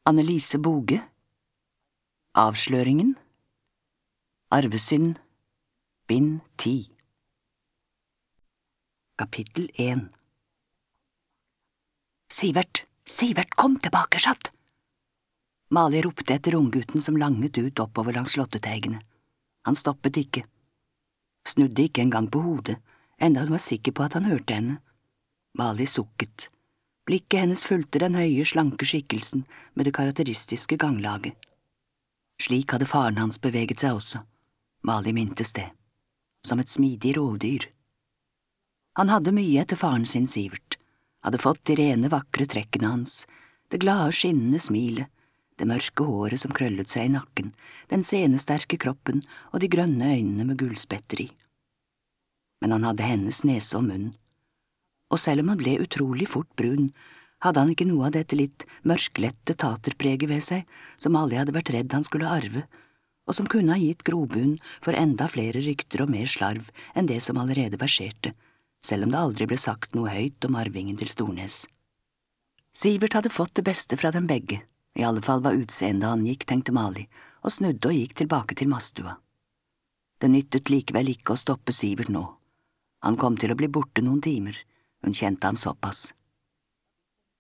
Annelise Boge. Avsløringen. Arvesynd. Bind 10. Kapittel 1. Sivert, Sivert, kom tilbake, skatt! Mali ropte etter unggutten som langet ut oppover langs slåtteteigene. Han stoppet ikke. Snudde ikke engang på hodet, enda hun var sikker på at han hørte henne. Mali sukket. Blikket hennes fulgte den høye, slanke skikkelsen med det karakteristiske ganglaget. Slik hadde faren hans beveget seg også. Mali mintes det. Som et smidig rovdyr. Han hadde mye etter faren sin, Sivert. Hadde fått de rene, vakre trekkene hans, det glade, skinnende smilet, det mørke håret som krøllet seg i nakken, den senesterke kroppen og de grønne øynene med gullspetter i. Men han hadde hennes nese og munn. Og selv om han ble utrolig fort brun, hadde han ikke noe av dette litt mørklette taterpreget ved seg, som alle hadde vært redd han skulle arve, og som kunne ha gitt grobunn for enda flere rykter og mer slarv enn det som allerede verserte, selv om det aldri ble sagt noe høyt om arvingen til Stornes. Sivert hadde fått det beste fra dem begge, i alle fall hva utseendet angikk, tenkte Mali, og snudde og gikk tilbake til mastua. Det nyttet likevel ikke å stoppe Sivert nå. Han kom til å bli borte noen timer. Hun kjente ham såpass.